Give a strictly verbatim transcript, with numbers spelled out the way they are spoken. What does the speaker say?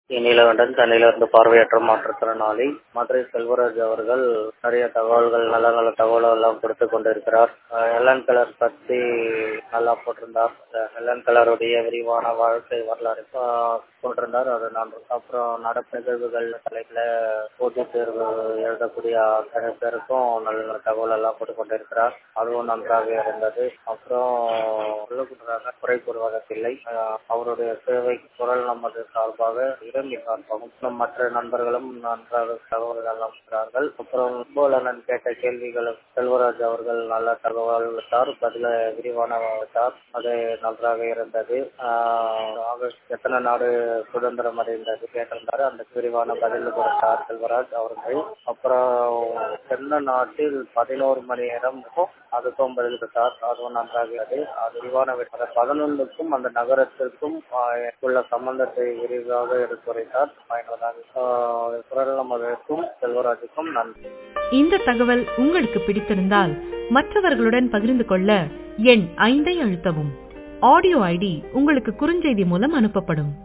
நீலகண்டன் சென்னையிலிருந்து பார்வையற்ற மாற்றுத்திறனாளி. மதுரை செல்வராஜ் அவர்கள் நிறைய தகவல்கள் நல்ல நல்ல தகவல்கள் எல்லாம் கொடுத்து கொண்டிருக்கிறார். ஹெலன் கெல்லர் பற்றி நல்லா போட்டிருந்தார். ஹெலன் கெல்லருடைய விரிவான வாழ்க்கை வரலாறு போட்டிருந்தார். அது நான் அப்புறம் நடப்பு நிகழ்வுகள் தலைப்புல போட்டித் தேர்வு எழுதக்கூடிய அத்தனை பேருக்கும் நல்ல நல்ல தகவல் எல்லாம் போட்டு கொண்டிருக்கிறார். அதுவும் நன்றாக இருந்தது. அப்புறம் சொல்லுகின்றாங்க குறை கூறுவதற்கில்லை. அவருடைய சேவை குரல் நமது சார்பாக இறங்கி சார்பாகவும் மற்ற நண்பர்களும் நன்றாக தகவல்கள் எல்லாம் இருக்கிறார்கள். அப்புறம் போலனன் கேட்ட கேள்விகளும் செல்வராஜ் அவர்கள் நல்ல தகவல் விட்டார். பதில விரிவான விட்டார். அது நன்றாக இருந்தது. ஆகஸ்ட் எத்தனை நாடு சுதந்திரம் அடைந்தது கேட்டிருந்தாரு. அந்த விரிவான பதில் கொடுத்தார் செல்வராஜ் அவர்கள். அப்புறம் தென்ன நாட்டில் பதினோரு மணி நேரம் அதுக்கும் பதில் கொடுத்தார். அதுவும் நன்றாகிறது. அது விரிவான பதினொன்றுக்கும் அந்த நகரத்திற்கும் உள்ள சம்பந்தத்தை விரிவாக எடுத்துரைத்தார். பயனுள்ளதாக குரல் நமதுக்கும் செல்வராஜுக்கும் நன்றி. இந்த தகவல் உங்களுக்கு பிடித்திருந்தால் மற்றவர்களுடன் பகிர்ந்து கொள்ள எண் ஐந்தை அழுத்தவும். ஆடியோ ஐடி உங்களுக்கு குறுஞ்செய்தி மூலம் அனுப்பப்படும்.